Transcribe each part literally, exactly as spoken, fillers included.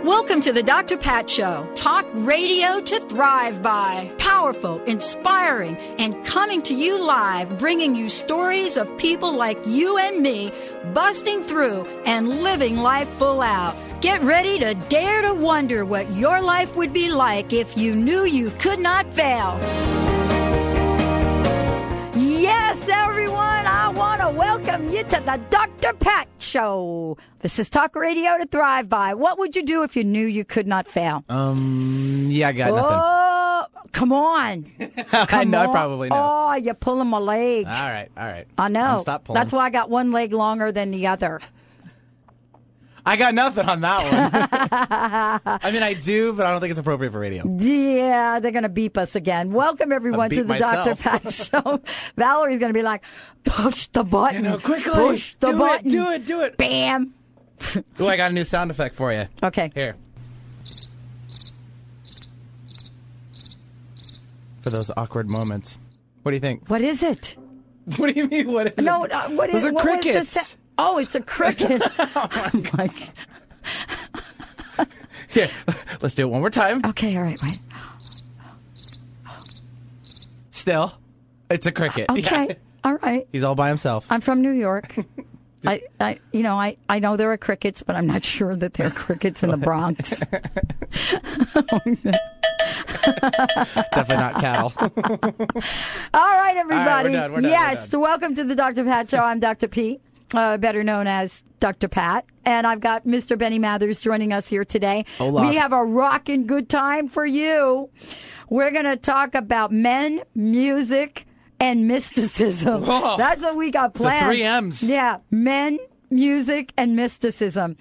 Welcome to the Doctor Pat Show. Talk radio to thrive by. Powerful, inspiring, and coming to you live, bringing you stories of people like you and me busting through and living life full out. Get ready to dare to wonder what your life would be like if you knew you could not fail. Yes, everyone, I want to welcome you to the Doctor Pat Show. This is Talk Radio to Thrive By. What would you do if you knew you could not fail? Um, yeah, I got oh, nothing. Come on. I Come know, on. I probably know. Oh, you're pulling my leg. All right, all right. I know. I'm stop pulling. That's why I got one leg longer than the other. I got nothing on that one. I mean, I do, but I don't think it's appropriate for radio. Yeah, they're going to beep us again. Welcome, everyone, to the myself. Doctor Pat Show. Valerie's going to be like, push the button. You know, quickly. Push the do button. it, do it, do it. Bam. Oh, I got a new sound effect for you. Okay. Here. For those awkward moments. What do you think? What is it? What do you mean, what is No, it? uh, what is Those are what was the crickets. sa- Oh, it's a cricket. Oh, my God. Like, Here, let's do it one more time. okay, all right, right. Still, it's a cricket. Okay, Yeah. all right. He's all by himself. I'm from New York. I, I, you know, I, I know there are crickets, but I'm not sure that there are crickets in the Bronx. Definitely not cattle. All right, everybody. we're done, we're done, yes, we're done. so welcome to the Doctor Pat Show. I'm Doctor P, uh, better known as Doctor Pat, and I've got Mister Benny Mathers joining us here today. Hola. We have a rockin' good time for you. We're going to talk about men, music, and mysticism. Whoa. That's what we got planned. three M's. Yeah, men, music, and mysticism.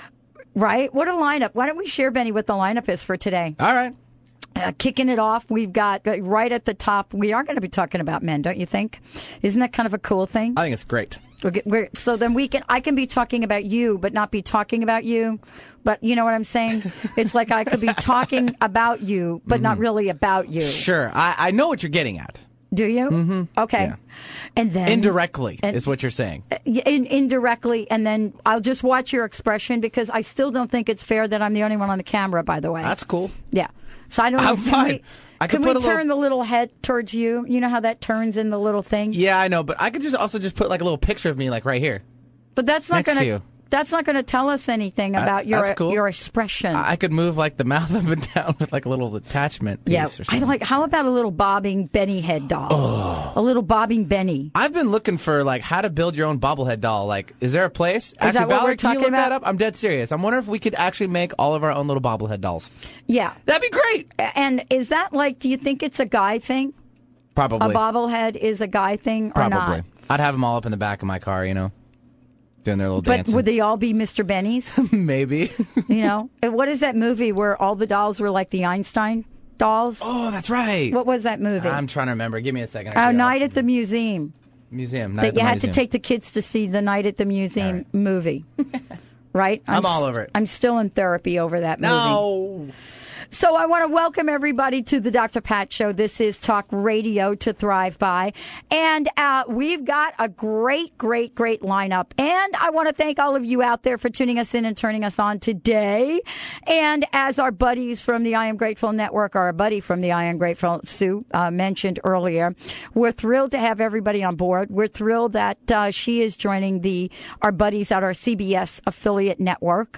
Right? What a lineup. Why don't we share, Benny, what the lineup is for today? All right. Uh, kicking it off, we've got uh, right at the top, we are going to be talking about men, don't you think? Isn't that kind of a cool thing? I think it's great. We're, get- we're, so then we can, I can be talking about you, but not be talking about you. But you know what I'm saying? It's like I could be talking about you, but Mm-hmm. not really about you. Sure. I, I know what you're getting at. Do you? Mm-hmm. Okay. Yeah. And then Indirectly and- is what you're saying. in, indirectly, and then I'll just watch your expression because I still don't think it's fair that I'm the only one on the camera, by the way. That's cool. Yeah. So I don't know. I'm can fine. We, I can can put we a little- turn the little head towards you? You know how that turns in the little thing? Yeah, I know, but I could just also just put like a little picture of me like right here. But that's not Next going to to you. that's not going to tell us anything about your that's cool. your expression. I could move like the mouth up and down with like a little attachment piece yeah. or I something. like how about a little bobbing Benny head doll? Oh. A little bobbing Benny. I've been looking for like how to build your own bobblehead doll. Like, is there a place? Actually, that what Valerie, we're can you talking look that about? up? I'm dead serious. I'm wondering if we could actually make all of our own little bobblehead dolls. Yeah. That'd be great. And is that like, do you think it's a guy thing? Probably. A bobblehead is a guy thing or Probably. not? I'd have them all up in the back of my car, you know, doing their little But dancing. would they all be Mister Bennies? Maybe. You know? And what is that movie where all the dolls were like the Einstein dolls? Oh, that's right. What was that movie? I'm trying to remember. Give me a second. A Night at the Museum. Museum. Night That at the you had museum. to take the kids to see the Night at the Museum All right. movie. Right? I'm s- all over it. I'm still in therapy over that movie. No. So I want to welcome everybody to the Doctor Pat Show. This is Talk Radio to Thrive By. And uh, we've got a great, great, great lineup. And I want to thank all of you out there for tuning us in and turning us on today. And as our buddies from the I Am Grateful Network, or our buddy from the I Am Grateful, Sue, uh, mentioned earlier, we're thrilled to have everybody on board. We're thrilled that uh, she is joining the our buddies at our C B S affiliate network.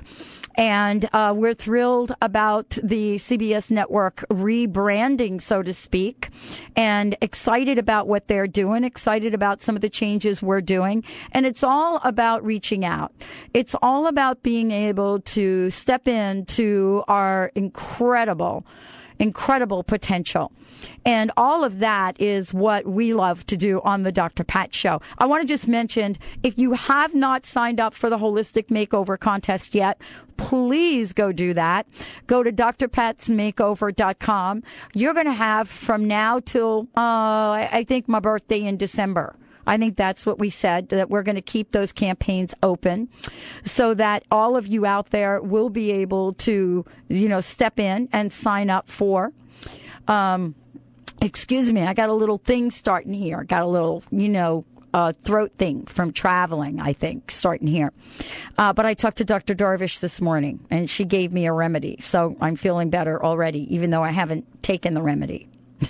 And uh, we're thrilled about the C B S network rebranding, so to speak, and excited about what they're doing, excited about some of the changes we're doing. And it's all about reaching out. It's all about being able to step into our incredible incredible potential. And all of that is what we love to do on the Doctor Pat Show. I want to just mention, if you have not signed up for the Holistic Makeover Contest yet, please go do that. Go to D R pats makeover dot com. You're going to have from now till, uh, I think my birthday in December. I think that's what we said, that we're going to keep those campaigns open so that all of you out there will be able to, you know, step in and sign up for. Um, excuse me, I got a little thing starting here. Got a little, you know, a throat thing from traveling, I think, starting here. Uh, but I talked to Doctor Darvish this morning, and she gave me a remedy. So I'm feeling better already, even though I haven't taken the remedy.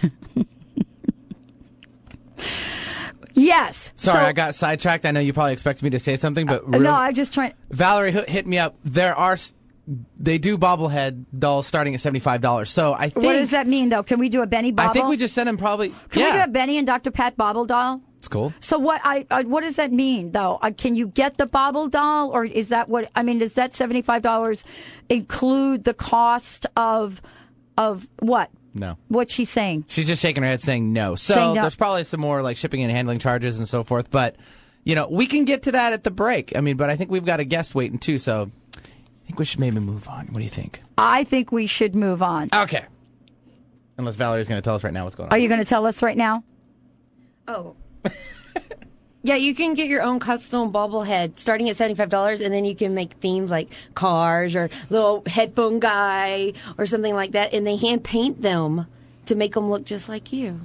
Yes. Sorry, so, I got sidetracked. I know you probably expected me to say something, but really, no, I'm just trying. Valerie hit hit me up. There are, they do bobblehead dolls starting at seventy-five dollars. So I think. What does that mean, though? Can we do a Benny bobble? I think we just sent him probably. Can yeah. we do a Benny and Doctor Pat bobble doll? It's cool. So what? I, I what does that mean, though? Uh, can you get the bobble doll, or is that what? I mean, does that seventy-five dollars include the cost of of what? No. What's she saying? She's just shaking her head saying no. So Saying no. There's probably some more like shipping and handling charges and so forth. But, you know, we can get to that at the break. I mean, but I think we've got a guest waiting too. So I think we should maybe move on. What do you think? I think we should move on. Okay. Unless Valerie's going to tell us right now what's going on. Are you going to tell us right now? Oh. Yeah, you can get your own custom bobblehead starting at seventy-five dollars, and then you can make themes like cars or little headphone guy or something like that, and they hand paint them to make them look just like you.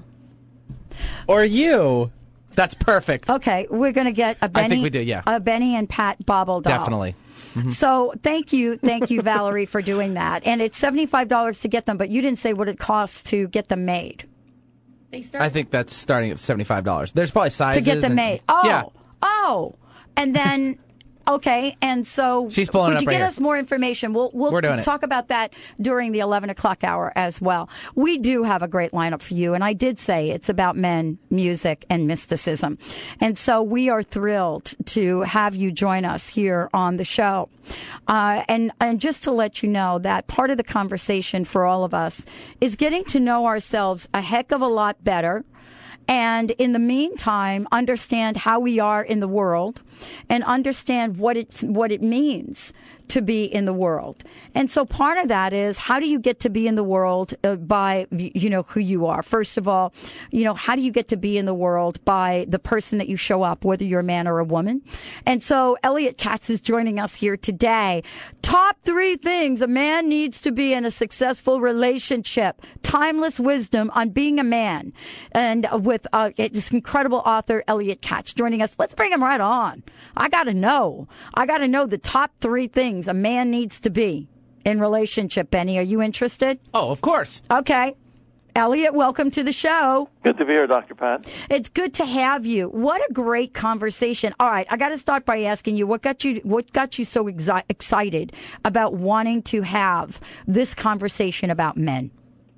Or you. That's perfect. Okay, we're going to get a Benny. I think we do, yeah. A Benny and Pat bobble doll. Definitely. Mm-hmm. So thank you, thank you, Valerie, for doing that. And it's seventy-five dollars to get them, but you didn't say what it costs to get them made. They start. I think that's starting at seventy-five dollars. There's probably sizes. To get them and, made. Oh, yeah. oh. And then, okay, and so She's pulling could it up you right get here. us more information? We'll, we'll We're doing it. talk about that during the eleven o'clock hour as well. We do have a great lineup for you, and I did say it's about men, music, and mysticism. And so we are thrilled to have you join us here on the show. Uh, and, and just to let you know that part of the conversation for all of us is getting to know ourselves a heck of a lot better. And in the meantime, understand how we are in the world and understand what it, what it means to be in the world. And so part of that is, how do you get to be in the world uh, by, you know, who you are? First of all, you know, how do you get to be in the world by the person that you show up, whether you're a man or a woman? And so Elliot Katz is joining us here today. Top three things a man needs to be in a successful relationship. Timeless wisdom on being a man. And with uh, this incredible author, Elliot Katz, joining us. Let's bring him right on. I got to know. I got to know the top three things a man needs to be in relationship. Benny, are you interested? Oh, of course. Okay. Elliot, welcome to the show. Good to be here, Doctor Pat. It's good to have you. What a great conversation. All right, I got to start by asking you, what got you what got you so exi- excited about wanting to have this conversation about men?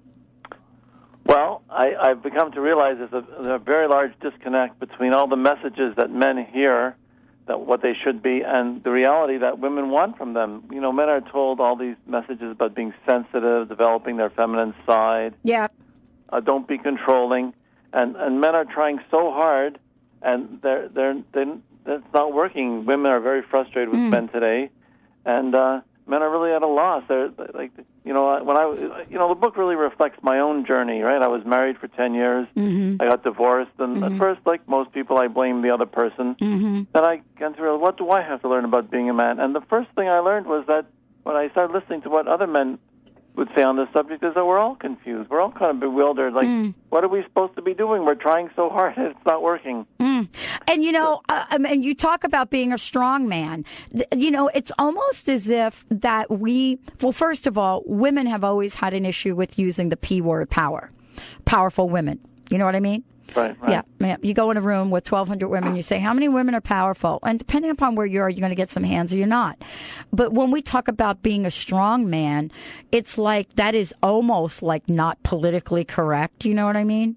Well, I, I've become to realize there's a, there's a very large disconnect between all the messages that men hear, that what they should be, and the reality that women want from them. You know, men are told all these messages about being sensitive, developing their feminine side. Yeah. Uh, don't be controlling, and and men are trying so hard, and they're they're, they're it's not working. Women are very frustrated with mm. men today, and uh, men are really at a loss. They're like, you know, when I, you know, the book really reflects my own journey. Right, I was married for ten years. Mm-hmm. I got divorced, and mm-hmm. at first, like most people, I blamed the other person. Mm-hmm. Then I got to realize, what do I have to learn about being a man? And the first thing I learned was that when I started listening to what other men would say on this subject, is that we're all confused. We're all kind of bewildered. Like, mm. what are we supposed to be doing? We're trying so hard, and it's not working. Mm. And, you know, uh, and you talk about being a strong man. You know, it's almost as if that we, well, first of all, women have always had an issue with using the P word, power. Powerful women. You know what I mean? Right, right. Yeah, yeah. You go in a room with twelve hundred women, you say, how many women are powerful? And depending upon where you are, you're going to get some hands or you're not. But when we talk about being a strong man, it's like that is almost like not politically correct. You know what I mean?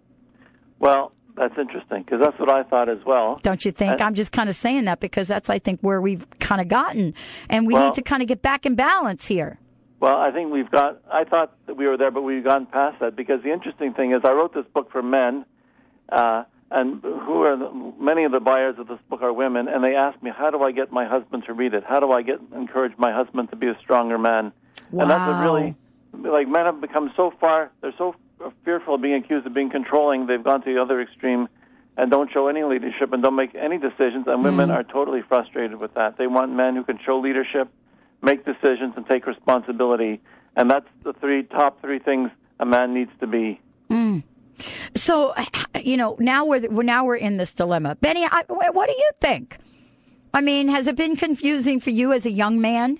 Well, that's interesting, because that's what I thought as well. Don't you think? I, I'm just kind of saying that because that's, I think, where we've kind of gotten. And we well, need to kind of get back in balance here. Well, I think we've got, I thought that we were there, but we've gone past that, because the interesting thing is I wrote this book for men, uh, and who are the, many of the buyers of this book are women, and they ask me, how do I get my husband to read it? How do I get encourage my husband to be a stronger man? Wow. And that's what really, like, men have become so far, they're so fearful of being accused of being controlling, they've gone to the other extreme and don't show any leadership and don't make any decisions, and women mm. are totally frustrated with that. They want men who can show leadership, make decisions, and take responsibility, and that's the three top three things a man needs to be. Mm. So, you know, now we're now we're in this dilemma. Benny, I, what do you think? I mean, has it been confusing for you as a young man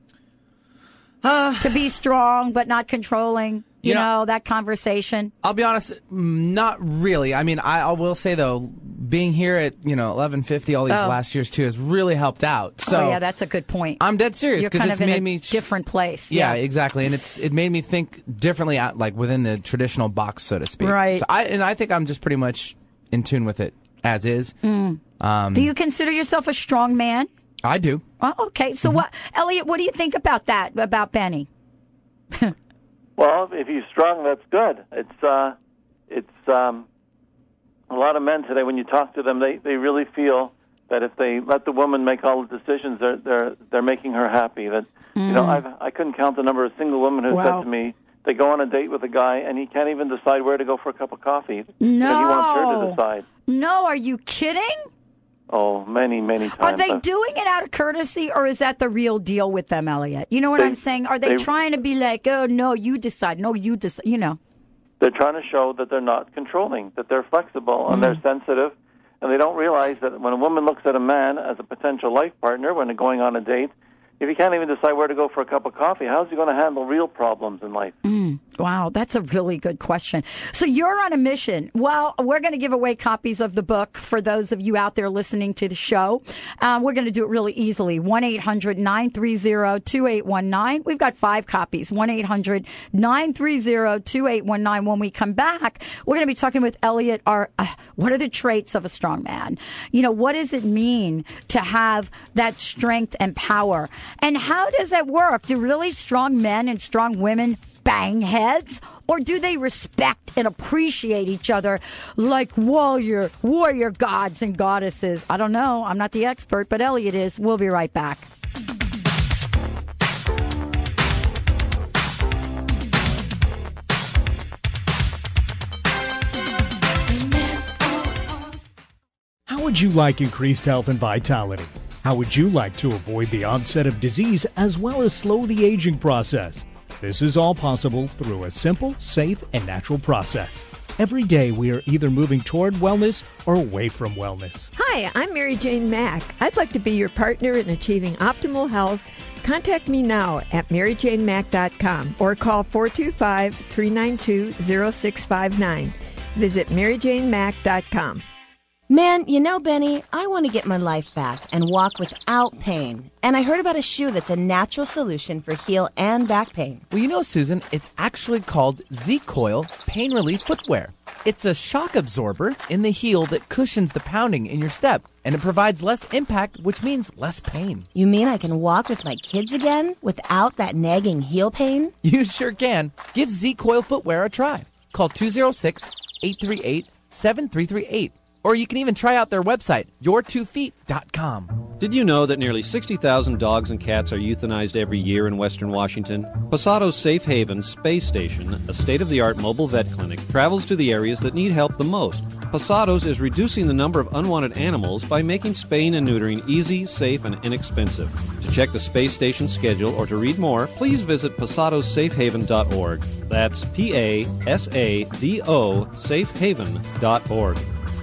uh, to be strong but not controlling? You, you know, know, that conversation? I'll be honest, not really. I mean, I, I will say, though, being here at, you know, eleven fifty all these oh. last years, too, has really helped out. So oh, yeah, that's a good point. I'm dead serious because it's in made a me... different place. Yeah, yeah, exactly. And it's it made me think differently, out, like, within the traditional box, so to speak. Right. So I, and I think I'm just pretty much in tune with it as is. Mm. Um, do you consider yourself a strong man? I do. Oh, okay. So, mm-hmm. what, Elliot, what do you think about that, about Benny? Well, if he's strong, that's good. It's uh, it's um, a lot of men today. When you talk to them, they, they really feel that if they let the woman make all the decisions, they're they're they're making her happy. That mm. you know, I've I couldn't count the number of single women who wow. said to me they go on a date with a guy and he can't even decide where to go for a cup of coffee. No, he wants her to decide. No, are you kidding? Oh, many, many times. Are they doing it out of courtesy, or is that the real deal with them, Elliot? You know what they, I'm saying? Are they, they trying to be like, oh, no, you decide, no, you decide, you know? They're trying to show that they're not controlling, that they're flexible, and mm. they're sensitive, and they don't realize that when a woman looks at a man as a potential life partner when they're going on a date, if he can't even decide where to go for a cup of coffee, how's he going to handle real problems in life? Mm, wow, that's a really good question. So you're on a mission. Well, we're going to give away copies of the book for those of you out there listening to the show. Um, we're going to do it really easily. one eight hundred nine three zero two eight one nine. We've got five copies. one eight hundred nine three zero two eight one nine. When we come back, we're going to be talking with Elliot. Our, uh, what are the traits of a strong man? You know, what does it mean to have that strength and power? And how does that work? Do really strong men and strong women bang heads? Or do they respect and appreciate each other like warrior, warrior gods and goddesses? I don't know. I'm not the expert, but Elliot is. We'll be right back. How would you like increased health and vitality? How would you like to avoid the onset of disease as well as slow the aging process? This is all possible through a simple, safe, and natural process. Every day we are either moving toward wellness or away from wellness. Hi, I'm Mary Jane Mack. I'd like to be your partner in achieving optimal health. Contact me now at mary jane mack dot com or call four two five, three nine two, zero six five nine. Visit mary jane mack dot com. Man, you know, Benny, I want to get my life back and walk without pain. And I heard about a shoe that's a natural solution for heel and back pain. Well, you know, Susan, it's actually called Z-Coil Pain Relief Footwear. It's a shock absorber in the heel that cushions the pounding in your step, and it provides less impact, which means less pain. You mean I can walk with my kids again without that nagging heel pain? You sure can. Give Z-Coil Footwear a try. Call two oh six, eight three eight, seven three three eight. Or you can even try out their website, your two feet dot com. Did you know that nearly sixty thousand dogs and cats are euthanized every year in Western Washington? Posato's Safe Haven Space Station, a state-of-the-art mobile vet clinic, travels to the areas that need help the most. Posato's is reducing the number of unwanted animals by making spaying and neutering easy, safe, and inexpensive. To check the space station schedule or to read more, please visit posados safe haven dot org. That's P A S A D O safe haven dot org.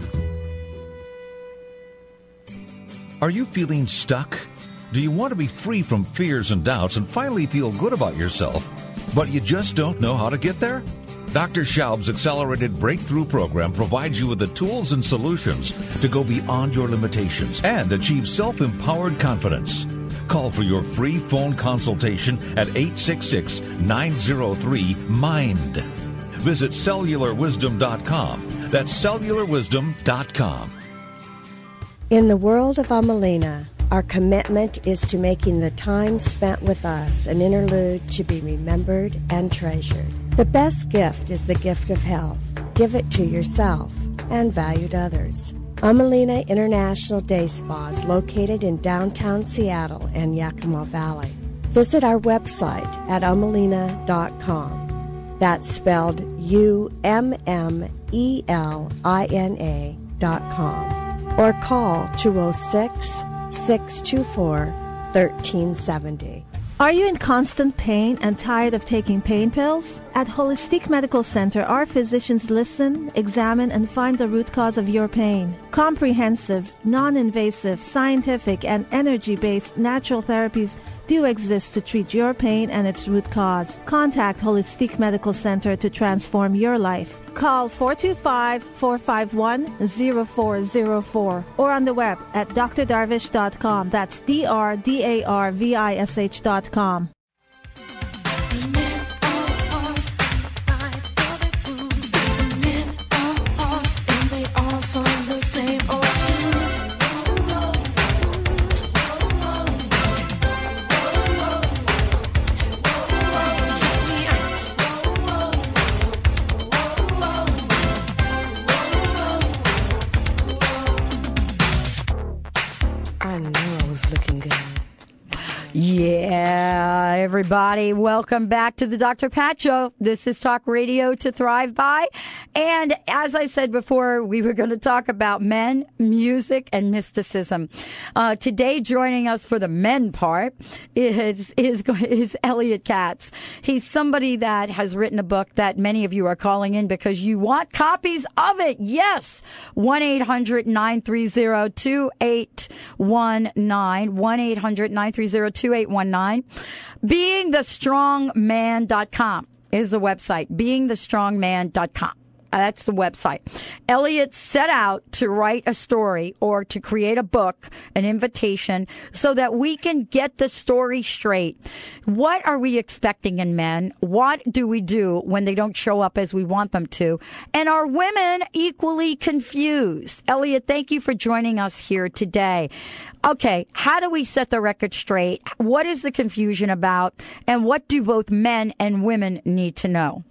Are you feeling stuck? Do you want to be free from fears and doubts and finally feel good about yourself, but you just don't know how to get there? Doctor Schaub's Accelerated Breakthrough Program provides you with the tools and solutions to go beyond your limitations and achieve self-empowered confidence. Call for your free phone consultation at eight six six, nine zero three, MIND. Visit cellular wisdom dot com. That's cellular wisdom dot com. In the world of Amelina, our commitment is to making the time spent with us an interlude to be remembered and treasured. The best gift is the gift of health. Give it to yourself and valued others. Amelina International Day Spa is located in downtown Seattle and Yakima Valley. Visit our website at umelina dot com. That's spelled U M M E L I N A dot com. Or call two oh six, six two four, one three seven oh. Are you in constant pain and tired of taking pain pills? At Holistic Medical Center, our physicians listen, examine, and find the root cause of your pain. Comprehensive, non-invasive, scientific, and energy-based natural therapies do exist to treat your pain and its root cause. Contact Holistic Medical Center to transform your life. Call four two five, four five one, zero four zero four or on the web at d r darvish dot com. That's D R D A R V I S H dot com. Yeah, everybody, welcome back to the Doctor Pat Show. This is Talk Radio to Thrive By. And as I said before, we were going to talk about men, music, and mysticism. Uh, today, joining us for the men part is, is, is Elliot Katz. He's somebody that has written a book that many of you are calling in because you want copies of it. Yes. one eight hundred nine three zero two eight one nine. one eight hundred nine three zero two eight one nine. being the strong man dot com is the website. being the strong man dot com. That's the website. Elliot set out to write a story or to create a book, an invitation, so that we can get the story straight. What are we expecting in men? What do we do when they don't show up as we want them to? And are women equally confused? Elliot, thank you for joining us here today. Okay, how do we set the record straight? What is the confusion about? And what do both men and women need to know?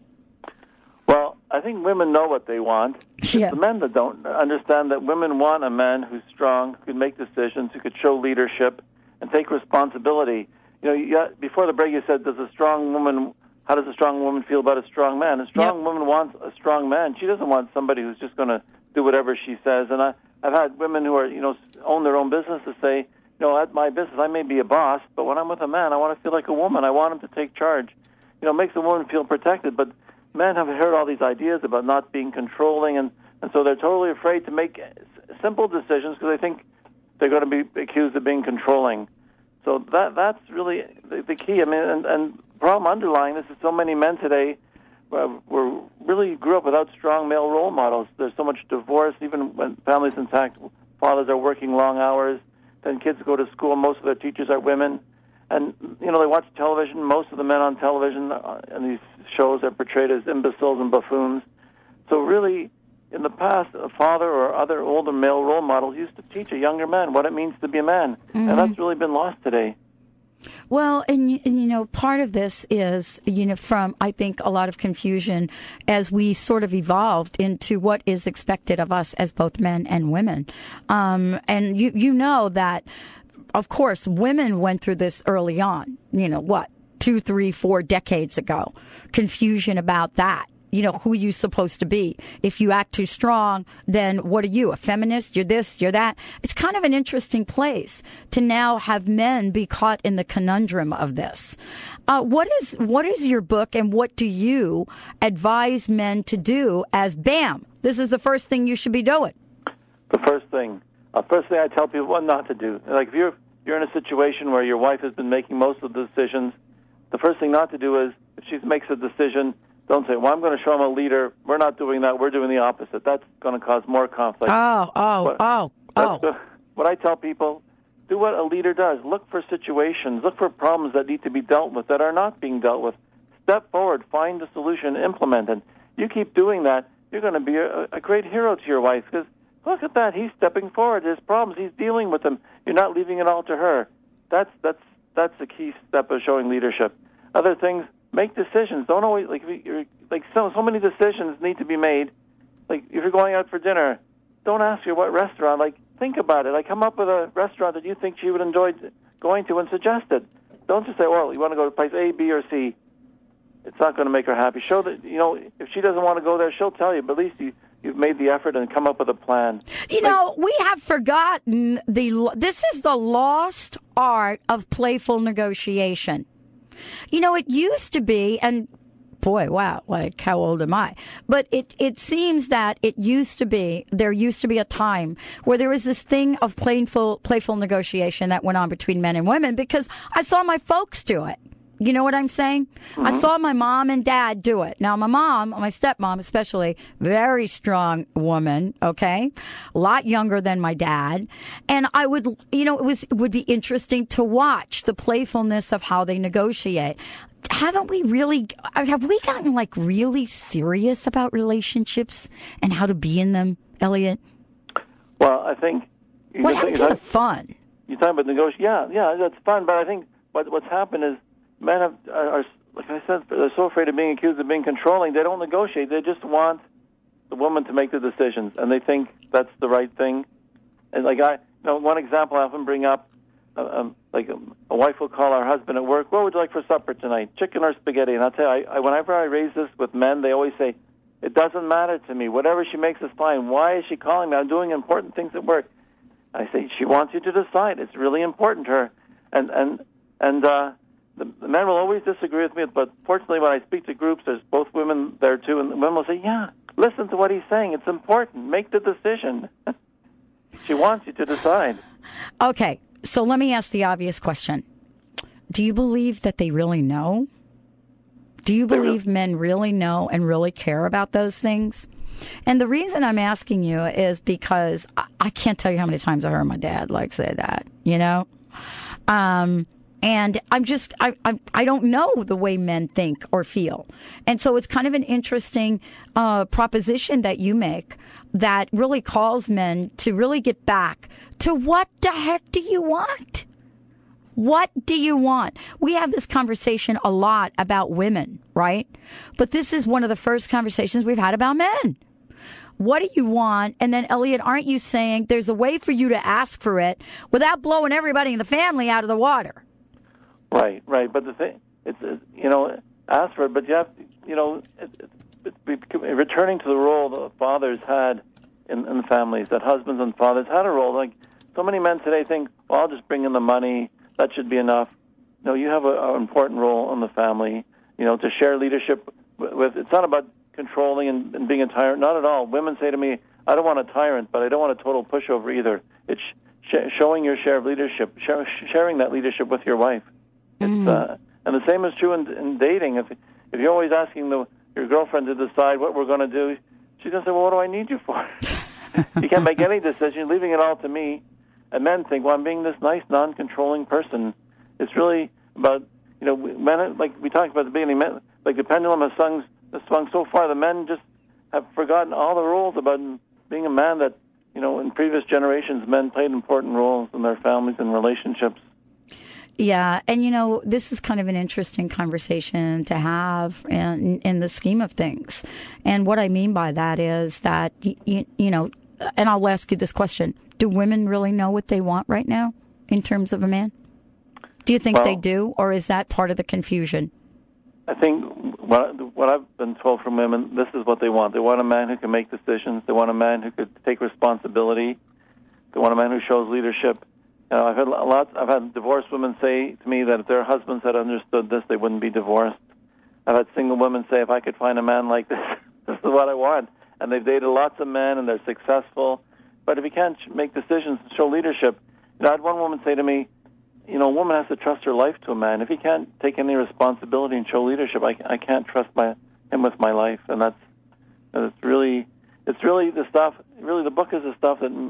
Well, I think women know what they want. It's Yeah. the men that don't understand that women want a man who's strong, who can make decisions, who could show leadership and take responsibility. You know, you got, before the break you said, does a strong woman, how does a strong woman feel about a strong man? A strong Yep. woman wants a strong man. She doesn't want somebody who's just going to do whatever she says. And I, I've had women who are, you know, own their own business to say, you know, at my business I may be a boss, but when I'm with a man, I want to feel like a woman. I want him to take charge. You know, it makes a woman feel protected, but men have heard all these ideas about not being controlling, and, and so they're totally afraid to make s- simple decisions because they think they're going to be accused of being controlling. So that that's really the, the key. I mean, and, and the problem underlying this is so many men today uh, were really grew up without strong male role models. There's so much divorce, even when families intact, fathers are working long hours, then kids go to school, most of their teachers are women. And, you know, they watch television. Most of the men on television uh, and these shows are portrayed as imbeciles and buffoons. So really, in the past, a father or other older male role models used to teach a younger man what it means to be a man. Mm-hmm. And that's really been lost today. Well, and, and, you know, part of this is, you know, from, I think, a lot of confusion as we sort of evolved into what is expected of us as both men and women. Um, and you, you know that, of course, women went through this early on, you know, what, two, three, four decades ago. Confusion about that. You know, who are you supposed to be? If you act too strong, then what are you? A feminist? You're this, you're that. It's kind of an interesting place to now have men be caught in the conundrum of this. Uh, what is what is your book, and what do you advise men to do as, bam, this is the first thing you should be doing? The first thing. Uh, first thing I tell people what not to do. Like if you're you're in a situation where your wife has been making most of the decisions, the first thing not to do is if she makes a decision, don't say, well, I'm going to show him a leader. We're not doing that. We're doing the opposite. That's going to cause more conflict. Oh, oh, what, oh, oh. The, what I tell people, do what a leader does. Look for situations. Look for problems that need to be dealt with that are not being dealt with. Step forward. Find a solution. Implement it. You keep doing that, you're going to be a, a great hero to your wife because look at that. He's stepping forward. There's problems. He's dealing with them. You're not leaving it all to her. That's that's that's the key step of showing leadership. Other things, make decisions. Don't always like you're, like so so many decisions need to be made. Like if you're going out for dinner, don't ask her what restaurant. Like think about it. Like come up with a restaurant that you think she would enjoy going to and suggest it. Don't just say, well, you want to go to place A, B, or C. It's not going to make her happy. Show that, you know, if she doesn't want to go there, she'll tell you. But at least you. You've made the effort and come up with a plan. You like, know, we have forgotten the. This is the lost art of playful negotiation. You know, it used to be, and boy, wow, like how old am I? But it, it seems that it used to be, there used to be a time where there was this thing of playful, playful negotiation that went on between men and women because I saw my folks do it. You know what I'm saying? Mm-hmm. I saw my mom and dad do it. Now, my mom, my stepmom especially, very strong woman, okay? A lot younger than my dad. And I would, you know, it was it would be interesting to watch the playfulness of how they negotiate. Haven't we really, have we gotten like really serious about relationships and how to be in them, Elliot? Well, I think... What happened to the fun? You're talking about negotiation. Yeah, yeah, that's fun. But I think what what's happened is men have, are, like I said, they're so afraid of being accused of being controlling, they don't negotiate. They just want the woman to make the decisions, and they think that's the right thing. And like I, you know, one example I often bring up, uh, um, like a, a wife will call her husband at work, what would you like for supper tonight, chicken or spaghetti? And I'll tell you, I, I, whenever I raise this with men, they always say, it doesn't matter to me. Whatever she makes is fine. Why is she calling me? I'm doing important things at work. I say, she wants you to decide. It's really important to her. And, and, and, uh, The, the men will always disagree with me, but fortunately when I speak to groups, there's both women there too, and the women will say, yeah, listen to what he's saying. It's important. Make the decision. She wants you to decide. Okay, so let me ask the obvious question. Do you believe that they really know? Do you believe men really know and really care about those things? And the reason I'm asking you is because I, I can't tell you how many times I heard my dad like say that, you know? Um... And I'm just, I, I I don't know the way men think or feel. And so it's kind of an interesting uh, proposition that you make that really calls men to really get back to what the heck do you want? What do you want? We have this conversation a lot about women, right? But this is one of the first conversations we've had about men. What do you want? And then, Elliot, aren't you saying there's a way for you to ask for it without blowing everybody in the family out of the water? Right, right. But the thing, it's, it's you know, ask for it, but you have, you know, it, it, it, returning to the role the fathers had in, in the families, that husbands and fathers had a role. Like, so many men today think, well, I'll just bring in the money, that should be enough. No, you have an important role in the family, you know, to share leadership with. It's not about controlling and, and being a tyrant, not at all. Women say to me, I don't want a tyrant, but I don't want a total pushover either. It's sh- showing your share of leadership, share, sharing that leadership with your wife. It's, uh, and the same is true in, in dating. If if you're always asking the, your girlfriend to decide what we're going to do, she's going to say, well, what do I need you for? You can't make any decision. You're leaving it all to me. And men think, well, I'm being this nice, non-controlling person. It's really about, you know, men, like we talked about at the beginning, men, like the pendulum has swung, has swung so far, the men just have forgotten all the rules about being a man that, you know, in previous generations, men played important roles in their families and relationships. Yeah, and you know, this is kind of an interesting conversation to have in, in the scheme of things. And what I mean by that is that, you, you know, and I'll ask you this question, do women really know what they want right now in terms of a man? Do you think well, they do, or is that part of the confusion? I think what, what I've been told from women, this is what they want. They want a man who can make decisions. They want a man who could take responsibility. They want a man who shows leadership. You know, I've had a lot. I've had divorced women say to me that if their husbands had understood this, they wouldn't be divorced. I've had single women say, if I could find a man like this, this is what I want. And they've dated lots of men, and they're successful. But if you can't make decisions and show leadership, you know, I had one woman say to me, you know, a woman has to trust her life to a man. If he can't take any responsibility and show leadership, I, I can't trust my him with my life. And that's and it's really, it's really the stuff. Really, the book is the stuff that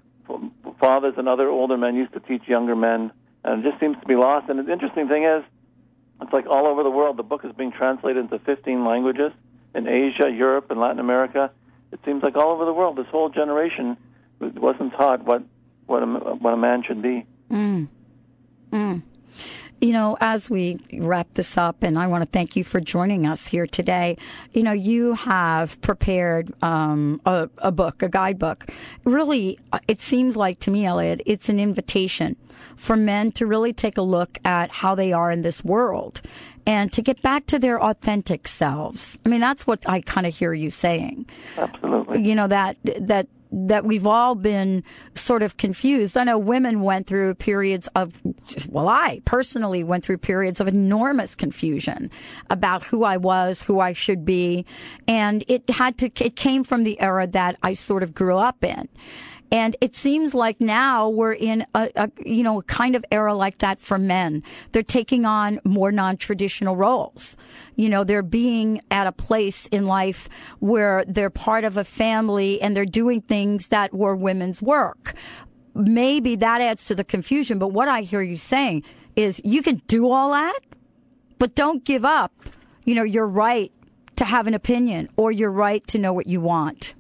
fathers and other older men used to teach younger men, and it just seems to be lost. And the interesting thing is, it's like all over the world. The book is being translated into fifteen languages in Asia, Europe, and Latin America. It seems like all over the world, this whole generation wasn't taught what what a, what a man should be. Mm. Mm. You know, as we wrap this up, and I want to thank you for joining us here today, you know, you have prepared um, a, a book, a guidebook. Really, it seems like to me, Elliot, it's an invitation for men to really take a look at how they are in this world and to get back to their authentic selves. I mean, that's what I kind of hear you saying. Absolutely. You know, that that that we've all been sort of confused. I know women went through periods of, well, I personally went through periods of enormous confusion about who I was, who I should be. And it had to, it came from the era that I sort of grew up in. And it seems like now we're in a, a, you know, kind of era like that for men. They're taking on more non-traditional roles. You know, they're being at a place in life where they're part of a family and they're doing things that were women's work. Maybe that adds to the confusion. But what I hear you saying is you can do all that, but don't give up, you know, your right to have an opinion or your right to know what you want.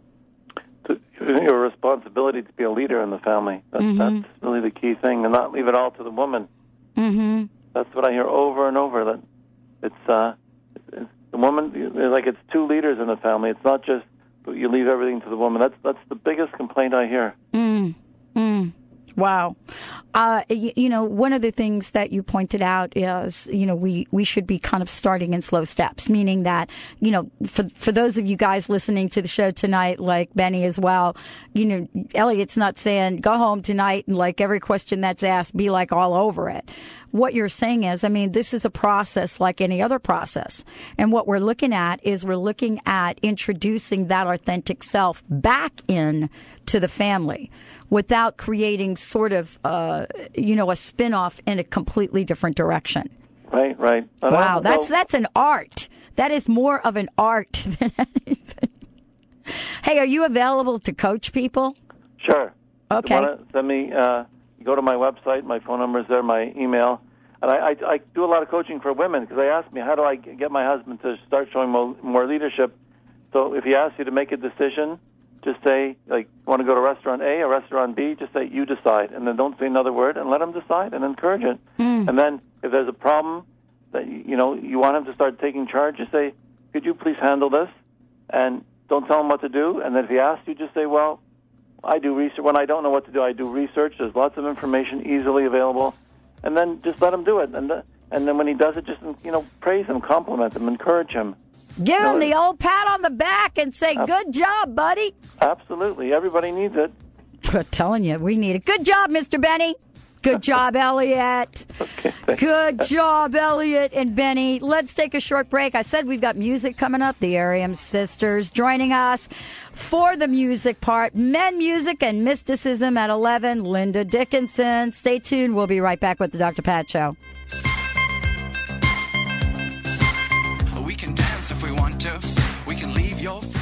Your responsibility to be a leader in the family. That's, mm-hmm. that's really the key thing, and not leave it all to the woman. Mm-hmm. That's what I hear over and over. That it's, uh, it's the woman. Like it's two leaders in the family. It's not just you leave everything to the woman. That's that's the biggest complaint I hear. Mm. Mm. Wow. Uh, you, you know, one of the things that you pointed out is, you know, we, we should be kind of starting in slow steps, meaning that, you know, for for those of you guys listening to the show tonight, like Benny as well, you know, Elliot's not saying go home tonight and like every question that's asked, be like all over it. What you're saying is, I mean, this is a process like any other process. And what we're looking at is we're looking at introducing that authentic self back in to the family without creating sort of, uh, you know, a spin-off in a completely different direction. Right, right. And wow, that's that's an art. That is more of an art than anything. Hey, are you available to coach people? Sure. Okay. If you want to send me, uh, go to my website. My phone number is there, my email. And I, I, I do a lot of coaching for women because they ask me, how do I get my husband to start showing more, more leadership? So if he asks you to make a decision, just say, like, want to go to restaurant A or restaurant B, just say, you decide. And then don't say another word and let him decide and encourage it. Mm. And then if there's a problem that, you know, you want him to start taking charge, just say, could you please handle this? And don't tell him what to do. And then if he asks you, just say, well, I do research. When I don't know what to do, I do research. There's lots of information easily available. And then just let him do it. And, the, and then when he does it, just, you know, praise him, compliment him, encourage him. Give you know, him the old pat on the back and say, ab- good job, buddy. Absolutely. Everybody needs it. I'm telling you, we need it. Good job, Mister Benny. Good job, Elliot. Okay, good job, Elliot and Benny. Let's take a short break. I said we've got music coming up. The Ariam Sisters joining us for the music part. Men, music, and mysticism at eleven. Linda Dickinson. Stay tuned. We'll be right back with the Doctor Pat Show. We can dance if we want to. We can leave your